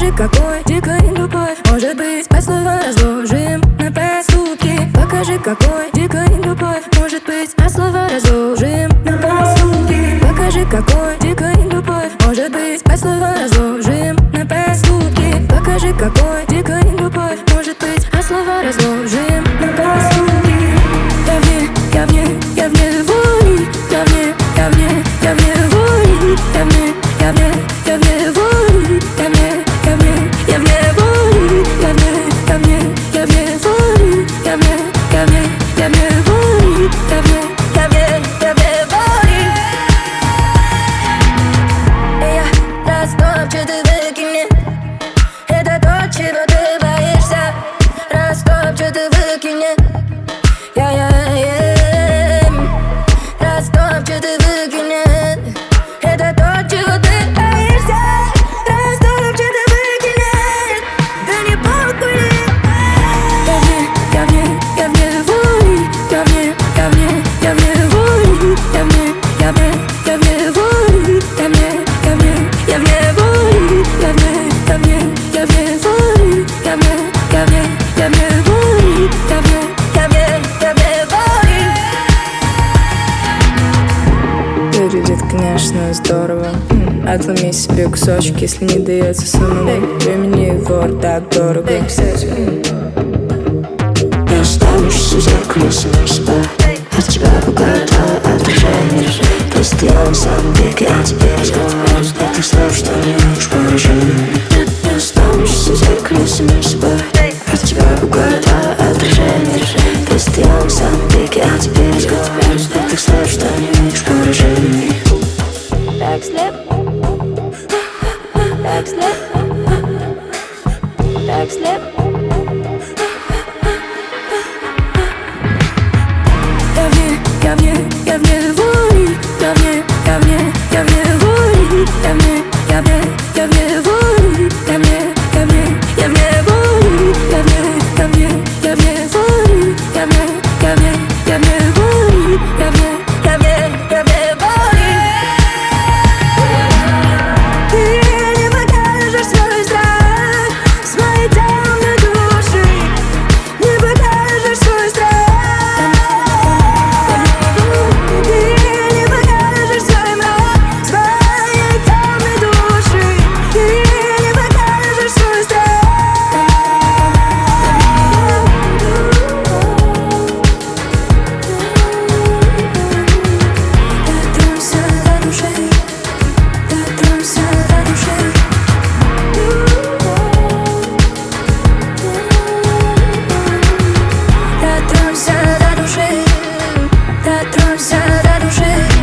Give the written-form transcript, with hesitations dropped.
Покажи, какой дикой любовь может быть. По словам разложим на поступки. Покажи, какой дикой любовь может быть. А слова разложим на поступки. Покажи, какой дикой любовь может быть. По словам разложим на поступки. Покажи, какой дикой любовь может быть. А слова разложим на поступки. Я вне воли. Я вне воли. Я вне воли. Я вне воли. Я вне воли. Я вне воли. Я вне воли. Я вне воли. Я растопчатый выкини. Это то, чего ты боишься. Растопчатый выкини. Растопчатый выкини. Это то, чего ты боишься. Растопчатый выкини. Да не похуй. Я вне воли. Я вне воли. Я вне воли. Я вне воли. Я вне воли. Я вне воли. Я вне воли. Выглядит, конечно, здорово. Отломи себе кусочек, если не дается самому. Времени вор так дорого. Не останешься в зеркале самой собой. От тебя пугает твое отражение. Постоянно сам веки, а тебе разговор. Но ты знаешь, что не видишь поражение. Не останешься в зеркале самой собой. От тебя пугает твое отражение. Постоянно сам веки, а тебе разговор. Но ты знаешь, что не видишь поражение. Backslip. Backslip. Backslip. Я вне воли. Я вне воли. Я вне воли. Я вне воли. Я вне воли. Я вне воли. Я вне воли. Ты не покажешь свой страх с моей темной души. Не покажешь свой страх. Ты не покажешь свой мрак с моей темной души. Ты не покажешь свой страх. Дотронься до души. Дотронься до души. Дотронься до души. Дотронься до души.